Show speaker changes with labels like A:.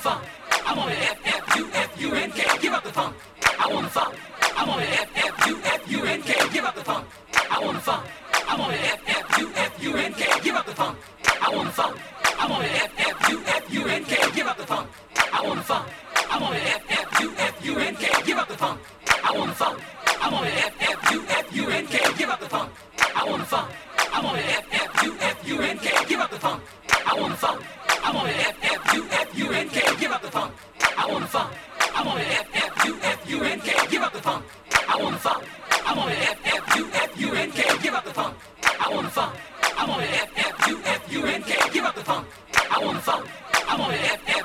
A: funk. I want it F-F-U-F-U-N-K. Give up the funk. I want the funk. I want it F-F-U-F-U-N-K. Give up the funk. I want the funk. I want it F-F-U-F-U-N-K. Give up the funk. I want the funk. I want it F-F-U-F-U-N-K. Give up the funk. I want the funk. I want it F-F-U-F-U-N-K. Give up the funk. I want the funk. I want it F-F-U-F-U-N-K. Give up the funk. I want the funk. I want it F-F-U-F-U-N-K. Give up the funk. I want the funk. I want it F-F-U-F-U-N-K. Give up the funk. I want the funk. I want it F-F-U-F-U-N-K. Give up the funk. I want the funk. I want it F-F-U-F-U-N-K. Give up the funk. I want the funk. I want it F-F-U-F-U-N-K. Give up the funk. I want the funk. I want it F-F